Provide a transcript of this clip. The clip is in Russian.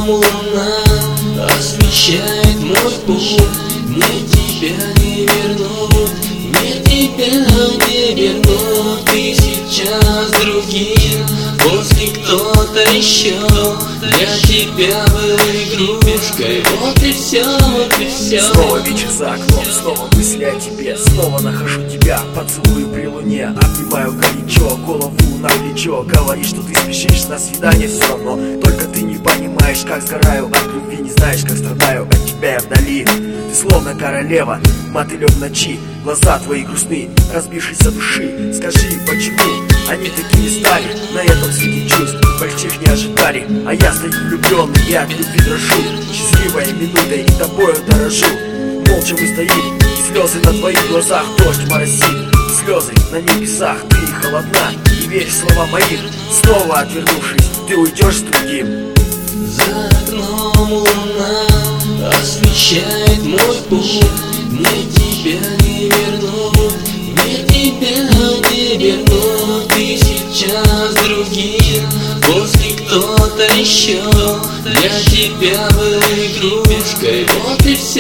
луна освещает мой путь. Мне тебя не вернут, мне тебя не вернут. Ты сейчас другим, после кто-то еще. Для тебя был игрушкой, вот и все, вот и все. Снова вечер за окном, снова мысли о тебе. Снова нахожу тебя, поцелую при луне. Обнимаю горячо, голову на плечо. Говоришь, что ты спешишь на свидание, все равно только ты не понимаешь, как сгораю от любви. Не знаешь, как страдаю от тебя я вдали. Ты словно королева, мотылек в ночи. Глаза твои грустны, разбившиеся души. Скажи, почему они такими стали? На этом свете чувств больших не ожидали. А я стою влюбленный и от любви дрожу. Счастливая минута и тобою дорожу. Молча мы стоим, и слезы на твоих глазах. Дождь моросит, слезы на небесах. Ты холодна, не верь в слова моих. Снова отвернувшись, ты уйдешь с другим. За окном луна освещает мой путь. Мне тебя не вернут, мне тебя не вернут. Ты сейчас другим, после кто-то еще. Для тебя был игрушкой, вот и все.